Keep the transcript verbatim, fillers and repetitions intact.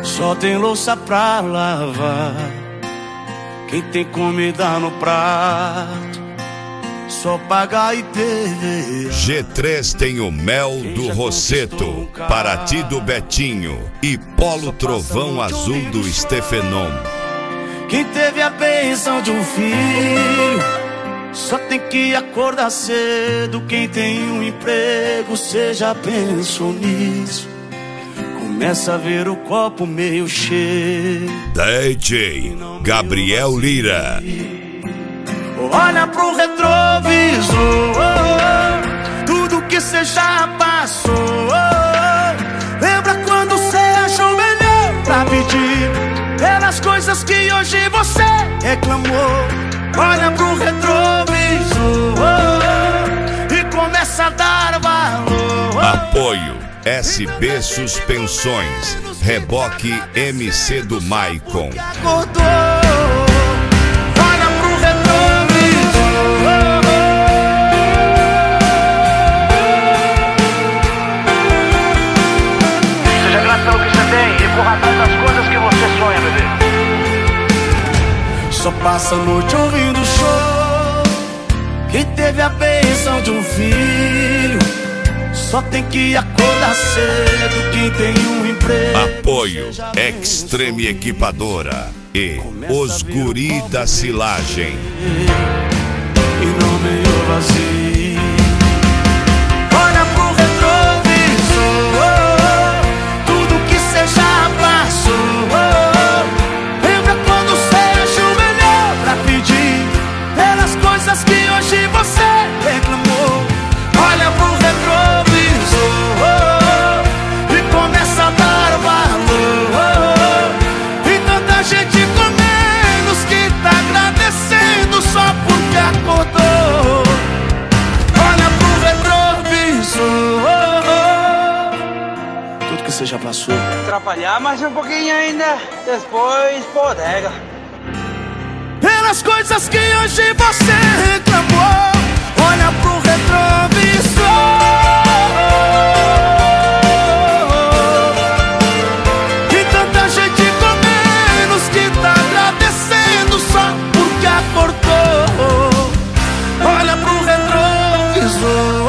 Só tem louça pra lavar, quem tem comida no prato só paga e T V. G três tem o Mel do Rosseto, Paraty do Betinho e Polo Trovão Azul do Stefenon. Quem teve a bênção de um filho só tem que acordar cedo. Quem tem um emprego, cê já pensou nisso? Começa a ver o copo meio cheio. D J Gabriel Lira. Olha pro retrovisor, tudo que cê já passou. Lembra quando cê achou melhor pra pedir pelas coisas que hoje você reclamou? Olha pro retrovisor e começa a dar valor. Apoio S B Suspensões, reboque M C do Maicon. Olha pro retrovisor. Seja grato pelo que você tem e corra atrás das coisas que você sonha, bebê. Só passa a noite ouvindo show. Quem teve a bênção de um filho só tem que acordar cedo. Quem tem um emprego. Apoio Extreme Equipadora e Os Guri da Silagem. E não meio vazio. Olha pro retrovisor, tudo que cê já passou. Lembra quando cê achou melhor pra pedir pelas coisas que hoje você reclamou? Olha pro retrovisor e começa a dar valor. E tanta gente com menos que tá agradecendo só porque acordou. Olha pro retrovisor, tudo que você já passou. Trabalhar mais um pouquinho ainda, depois bodega. Pelas coisas que hoje você reclamou. Olha pro retrovisor e tanta gente com menos que tá agradecendo só porque acordou. Olha pro retrovisor.